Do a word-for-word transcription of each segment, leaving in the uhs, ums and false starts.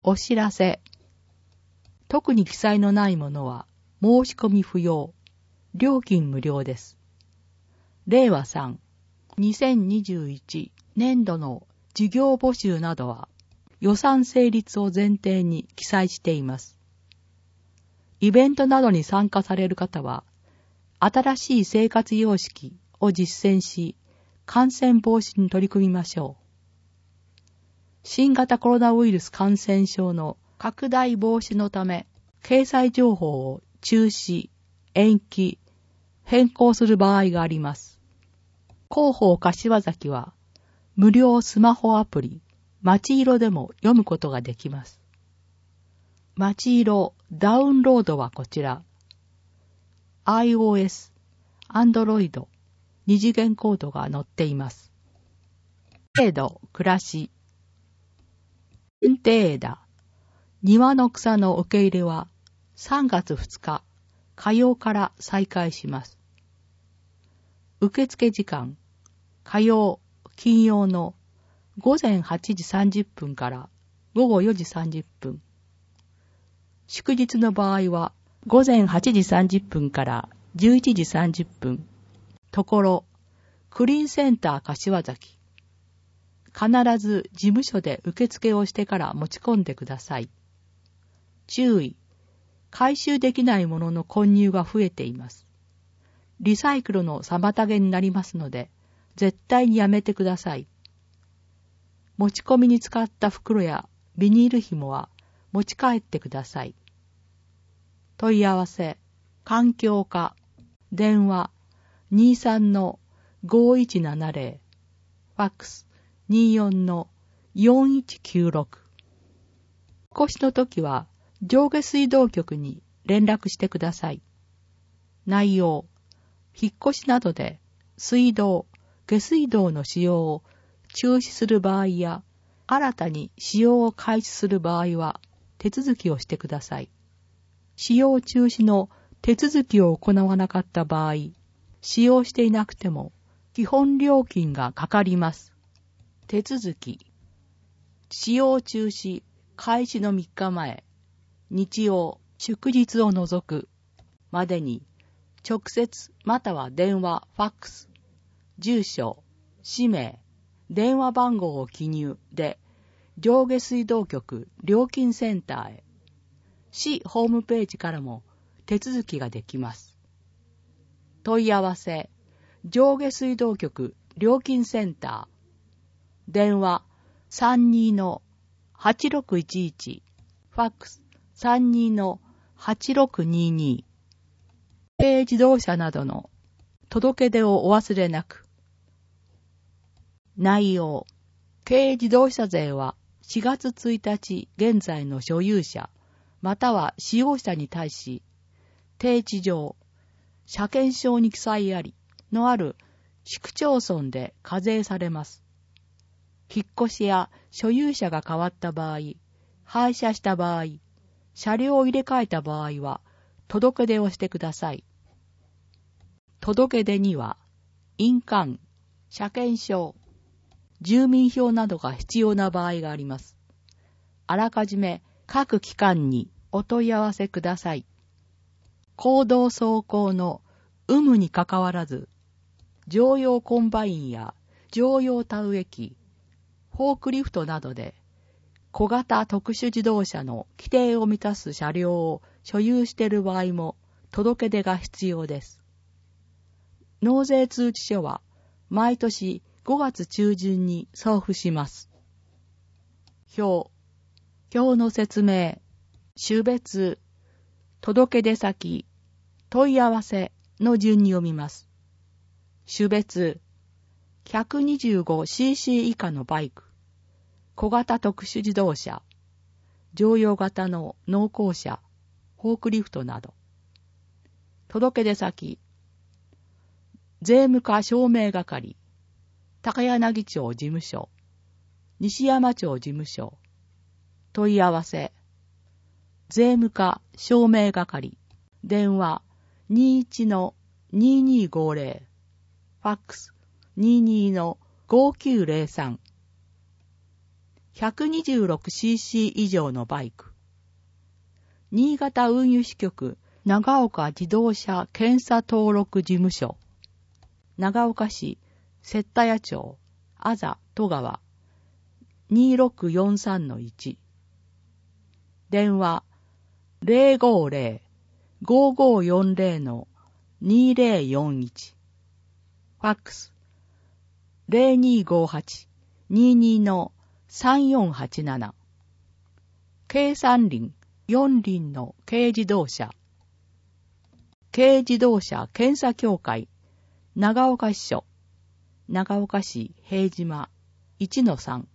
お知らせ。特に記載のないものは申し込み不要。料金無料です。れいわさん、にせんにじゅういち年度の事業募集などは予算成立を前提に記載しています。イベントなどに参加される方は、新しい生活様式を実践し、感染防止に取り組みましょう。新型コロナウイルス感染症の拡大防止のため、掲載情報を中止、延期、変更する場合があります。広報柏崎は、無料スマホアプリ、まちいろでも読むことができます。まちいろダウンロードはこちら。iOS、Android、二次元コードが載っています。制度、暮らし。運定枝。庭の草の受け入れはさんがつふつか火曜から再開します。受付時間、火曜、金曜のごぜんはちじさんじゅっぷんからごごよじさんじゅっぷん。祝日の場合はごぜんはちじさんじゅっぷんからじゅういちじさんじゅっぷん。ところ、クリーンセンター柏崎。必ず事務所で受付をしてから持ち込んでください。注意。回収できないものの混入が増えています。リサイクルの妨げになりますので、絶対にやめてください。持ち込みに使った袋やビニール紐は持ち帰ってください。問い合わせ、環境課、電話 にじゅうさんのごいちななぜろ、ファックス にじゅうよんのよんいちきゅうろく。引っ越しの時は上下水道局に連絡してください。内容、引っ越しなどで水道、下水道の使用を中止する場合や、新たに使用を開始する場合は手続きをしてください。使用中止の手続きを行わなかった場合、使用していなくても基本料金がかかります。手続き。使用中止開始のみっかまえ、日曜、祝日を除くまでに直接または電話、ファックス、住所、氏名、電話番号を記入で上下水道局料金センターへ。市ホームページからも手続きができます。問い合わせ、上下水道局料金センター。電話 さんじゅうにのはちろくいちいち、ファックス さんじゅうにのはちろくにじゅうに。軽自動車などの届け出をお忘れなく。内容、軽自動車税はしがつついたち現在の所有者、または使用者に対し、定地上、車検証に記載ありのある市区町村で課税されます。引っ越しや所有者が変わった場合、廃車した場合、車両を入れ替えた場合は、届け出をしてください。届け出には、印鑑、車検証、住民票などが必要な場合があります。あらかじめ各機関にお問い合わせください。公道走行の有無にかかわらず、乗用コンバインや乗用田植え機、フォークリフトなどで小型特殊自動車の規定を満たす車両を所有している場合も届け出が必要です。納税通知書は毎年ごがつ中旬に送付します。表、表の説明、種別、届け出先、問い合わせの順に読みます。種別、ひゃくにじゅうごシーシー 以下のバイク、小型特殊自動車、乗用型の農耕車、フォークリフトなど。届け出先、税務課証明係、高柳町事務所、西山町事務所、問い合わせ、税務課証明係、電話 にじゅういちのにじゅうにごぜろ、ファックス にじゅうにのごきゅうぜろさん。 ひゃくにじゅうろくシーシー 以上のバイク。新潟運輸支局長岡自動車検査登録事務所。長岡市摂田谷町あざ戸川 にろくよんさんのいち。電話 ゼロごゼロ ごごよんゼロ のにゼロよんいち。ファックス ゼロにごはち ににのさんよんはちなな。軽三輪、四輪の軽自動車。軽自動車検査協会長岡支所長岡市平島 いちのさん。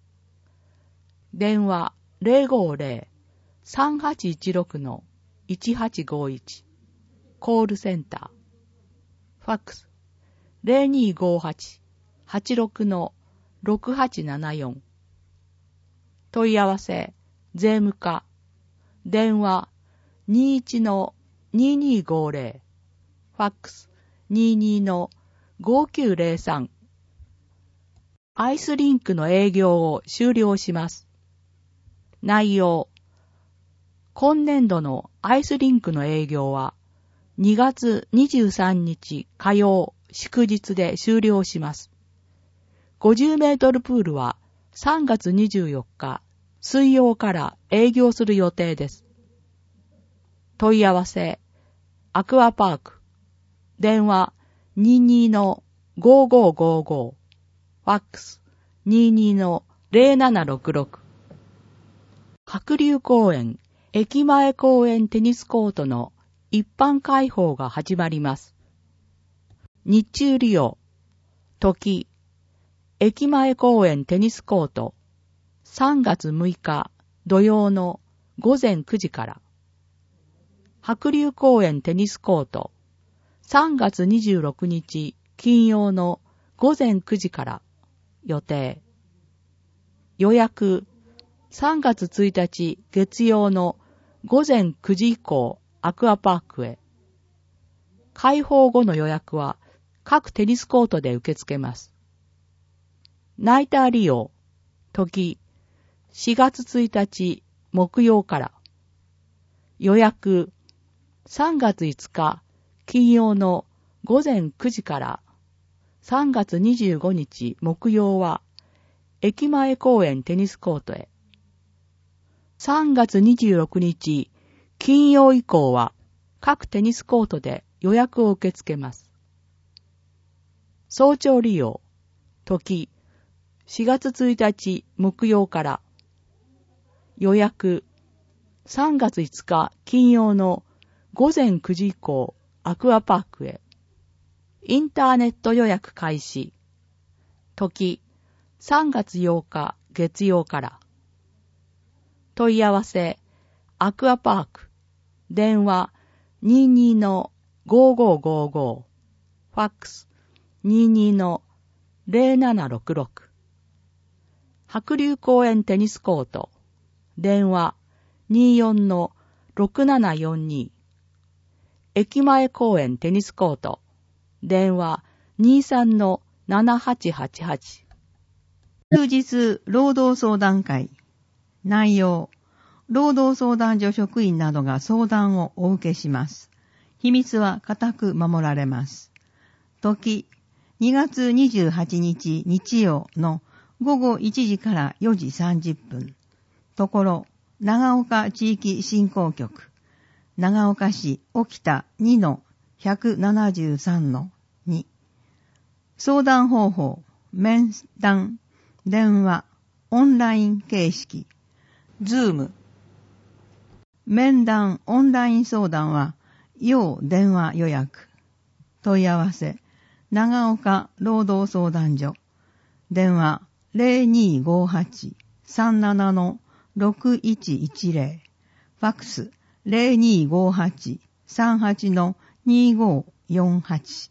電話 ゼロごゼロ さんはちいちろく のいちはちごいち。コールセンター。ファックス ゼロにごはち はちろく のろくはちななよん。問い合わせ税務課。電話 にじゅういちのににごゼロ。ファックス にじゅうにのごきゅうゼロさん。アイスリンクの営業を終了します。内容。今年度のアイスリンクの営業はにがつにじゅうさんにち火曜祝日で終了します。ごじゅうメートルプールはさんがつにじゅうよっか水曜から営業する予定です。問い合わせアクアパーク。電話 にじゅうにのごごごご。ファックス にじゅうにのゼロななろくろく。白龍公園駅前公園テニスコートの一般開放が始まります。日中利用。時。駅前公園テニスコート。さんがつむいか土曜のごぜんくじから。白龍公園テニスコート。さんがつにじゅうろくにち金曜のごぜんくじから予定。予約。さんがつついたち月曜のごぜんくじ以降アクアパークへ。開放後の予約は各テニスコートで受け付けます。ナイター利用。時。しがつついたち木曜から。予約。さんがついつか金曜のごぜんくじからさんがつにじゅうごにち木曜は駅前公園テニスコートへ。さんがつにじゅうろくにち金曜以降は各テニスコートで予約を受け付けます。早朝利用。時。しがつついたち木曜から。予約。さんがついつか金曜のごぜんくじ以降アクアパークへ。インターネット予約開始。時。さんがつようか月曜から。問い合わせアクアパーク。電話 にじゅうにのごごごご。ファックス にじゅうにのゼロななろくろく。白龍公園テニスコート。電話 にじゅうよんのろくななよんに。駅前公園テニスコート。電話 にじゅうさんのななはちはちはち。 休日労働相談会。内容。労働相談所職員などが相談をお受けします。秘密は固く守られます。時。にがつにじゅうはちにち日曜のごごいちじからよじさんじゅっぷん。ところ、長岡地域振興局。長岡市沖田 にのひゃくななじゅうさんのに。相談方法、面談、電話、オンライン形式、ズーム。面談、オンライン相談は、要電話予約。問い合わせ、長岡労働相談所。電話 ゼロにごはち さんななのろくいちいちゼロ。ファックスゼロにごはち さんはちのにごよんはち。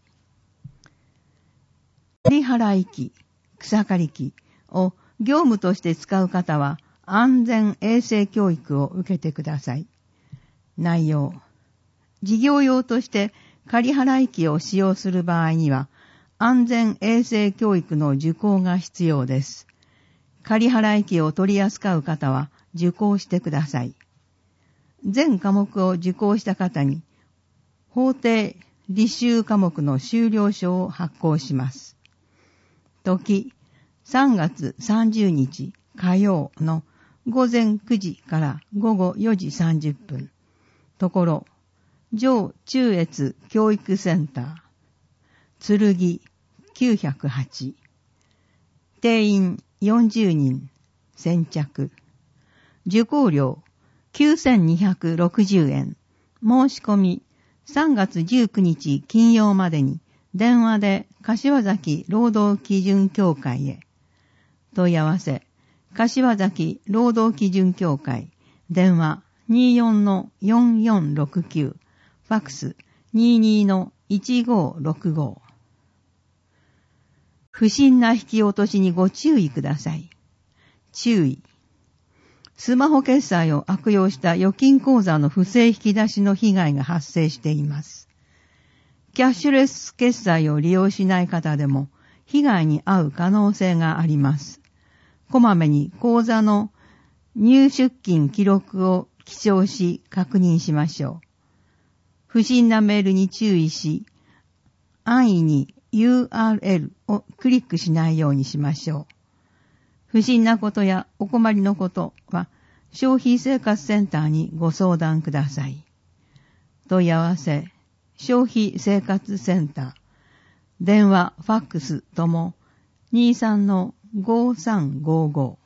刈払機、草刈り機を業務として使う方は安全衛生教育を受けてください。内容。事業用として刈払機を使用する場合には安全衛生教育の受講が必要です。 仮払い機を取り扱う方は受講してください。全科目を受講した方に、法定履修科目の修了書を発行します。時、さんがつさんじゅうにち火曜のごぜんくじからごごよじさんじゅっぷん。ところ、上中越教育センター、剣きゅうひゃくはち。定員よんじゅうにん、先着。受講料きゅうせんにひゃくろくじゅうえん。申し込みさんがつじゅうくにち金曜までに電話で柏崎労働基準協会へ。問い合わせ、柏崎労働基準協会、電話 にじゅうよんのよんよんろくきゅう、ファックス にじゅうにのいちごろくご。不審な引き落としにご注意ください。注意。スマホ決済を悪用した預金口座の不正引き出しの被害が発生しています。キャッシュレス決済を利用しない方でも被害に遭う可能性があります。こまめに口座の入出金記録を記帳し確認しましょう。不審なメールに注意し、安易に ユーアールエル をクリックしないようにしましょう。不審なことやお困りのことは消費生活センターにご相談ください。問い合わせ、消費生活センター、電話、ファックスともにじゅうさんのごさんごご。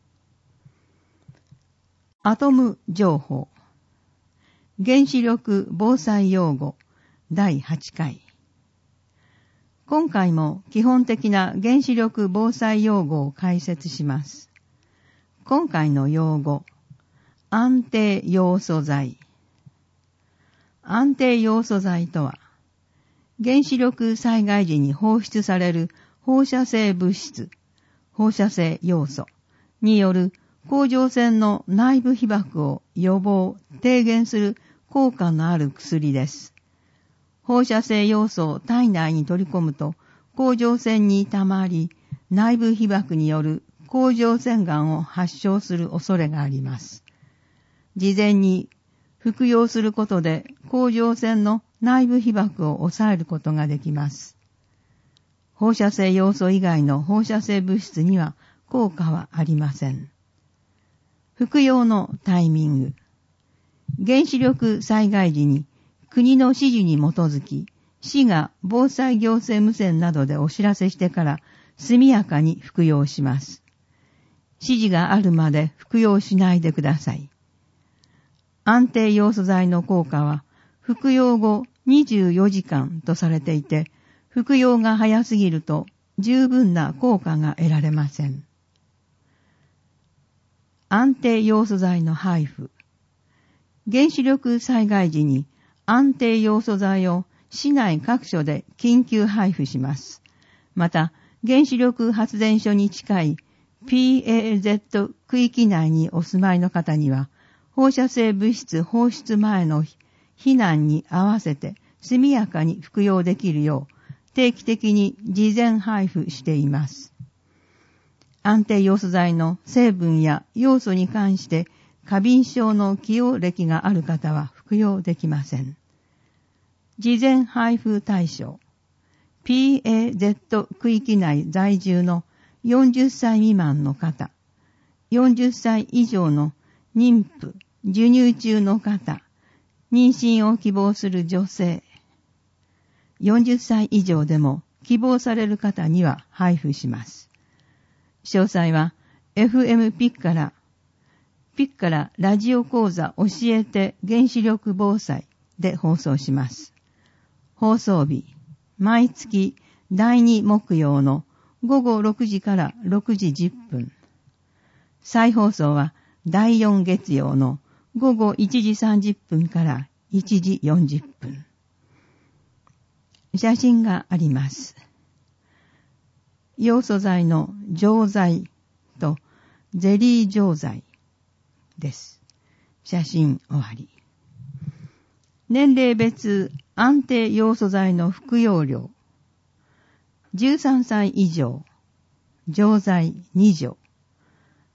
アトム情報、原子力防災用語だいはちかい。今回も基本的な原子力防災用語を解説します。今回の用語、安定ヨウ素剤。安定ヨウ素剤とは、原子力災害時に放出される放射性物質、放射性要素による甲状腺の内部被曝を予防、低減する効果のある薬です。放射性要素を体内に取り込むと、甲状腺に溜まり、内部被曝による甲状腺がんを発症する恐れがあります。事前に服用することで、甲状腺の内部被曝を抑えることができます。放射性要素以外の放射性物質には効果はありません。服用のタイミング。原子力災害時に国の指示に基づき、市が防災行政無線などでお知らせしてから速やかに服用します。指示があるまで服用しないでください。安定ヨウ素剤の効果は服用後にじゅうよじかんとされていて、服用が早すぎると十分な効果が得られません。安定ヨウ素剤の配布。原子力災害時に安定ヨウ素剤を市内各所で緊急配布します。また、原子力発電所に近い ピーエーゼット 区域内にお住まいの方には、放射性物質放出前の避難に合わせて速やかに服用できるよう、定期的に事前配布しています。安定ヨウ素剤の成分や要素に関して過敏症の既往歴がある方は服用できません。事前配布対象。ピーエーゼット 区域内在住のよんじゅっさい未満の方、よんじゅっさい以上の妊婦、授乳中の方、妊娠を希望する女性、よんじゅっさい以上でも希望される方には配布します。詳細は エフエム ピッから、ピッからラジオ講座教えて原子力防災で放送します。放送日、毎月だいに木曜のごごろくじからろくじじゅっぷん。再放送はだいよん月曜のごごいちじさんじゅっぷんからいちじよんじゅっぷん。写真があります。ヨウ素剤の錠剤とゼリー錠剤です。写真終わり。年齢別安定ヨウ素剤の服用量。じゅうさんさい以上、錠剤にじょう。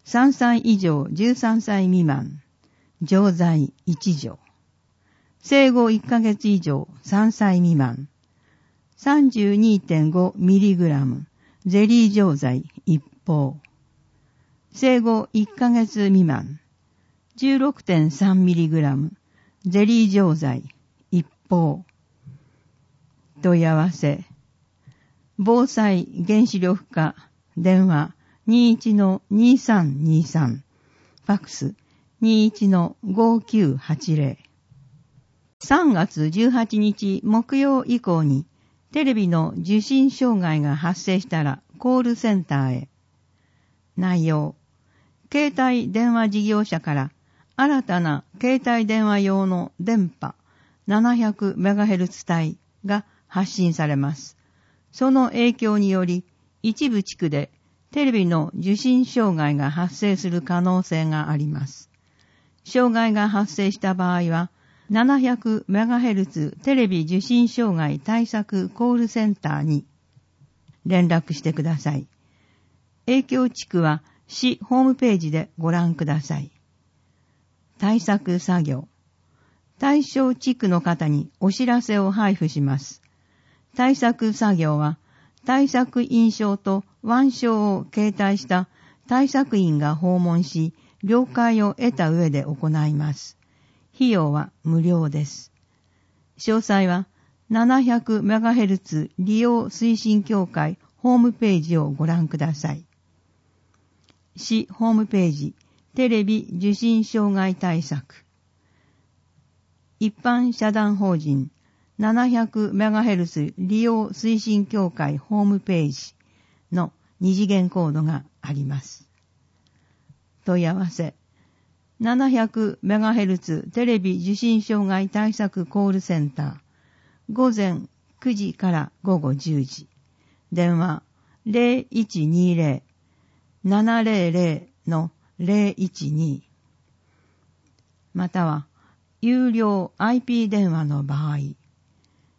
さんさい以上じゅうさんさい未満、錠剤いち錠。生後いっかげつ以上さんさい未満、さんじゅうにてんごミリグラム、ゼリー錠剤いっぽう。生後いっかげつ未満、じゅうろくてんさんミリグラム、ゼリー錠剤いっぽう。問い合わせ。防災原子力課電話 にじゅういちのにさんにさん、ファックス にじゅういちのごきゅうはちゼロ。さんがつじゅうはちにち木曜以降にテレビの受信障害が発生したらコールセンターへ。内容。携帯電話事業者から新たな携帯電話用の電波 ななひゃくメガヘルツ 帯が発信されます。その影響により一部地区でテレビの受信障害が発生する可能性があります。障害が発生した場合は ななひゃくメガヘルツ テレビ受信障害対策コールセンターに連絡してください。影響地区は市ホームページでご覧ください。対策作業。対象地区の方にお知らせを配布します。対策作業は対策員証と腕章を携帯した対策員が訪問し、了解を得た上で行います。費用は無料です。詳細は ななひゃくメガヘルツ 利用推進協会ホームページをご覧ください。市ホームページ、テレビ受信障害対策。一般社団法人 ななひゃくメガヘルツ 利用推進協会ホームページの二次元コードがあります。問い合わせ。ななひゃくメガヘルツ テレビ受信障害対策コールセンター。午前くじから午後じゅうじ。電話 ゼロいちにゼロ ななゼロゼロ のゼロいちに。または、有料 アイピー 電話の場合、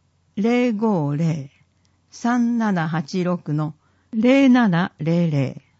ゼロごゼロ さんななはちろく のゼロななゼロゼロ。